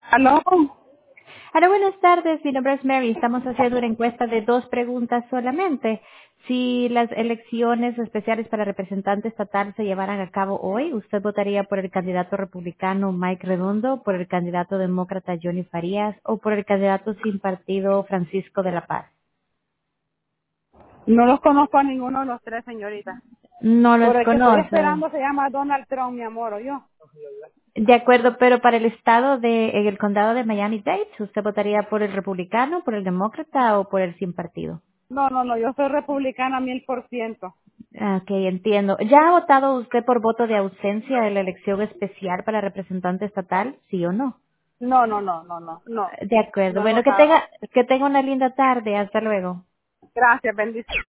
¿Aló? Hola, buenas tardes. Mi nombre es Mary. Estamos haciendo una encuesta de dos preguntas solamente. Si las elecciones especiales para representante estatal se llevaran a cabo hoy, ¿usted votaría por el candidato republicano Mike Redondo, por el candidato demócrata Johnny Farías o por el candidato sin partido Francisco de la Paz? No los conozco a ninguno de los tres, señorita. No los Por el que estoy conoce. esperando se llama Donald Trump, mi amor, ¿o yo? De acuerdo, pero para el estado en el condado de Miami-Dade, ¿usted votaría por el republicano, por el demócrata o por el sin partido? No, no, no, yo soy republicana 1000%. Ok, entiendo. ¿Ya ha votado usted por voto de ausencia en la elección especial para representante estatal? ¿Sí o no? No, no, no, no, no, no, De acuerdo. no he Bueno, votado. que tenga una linda tarde. Hasta luego. Gracias, bendiciones.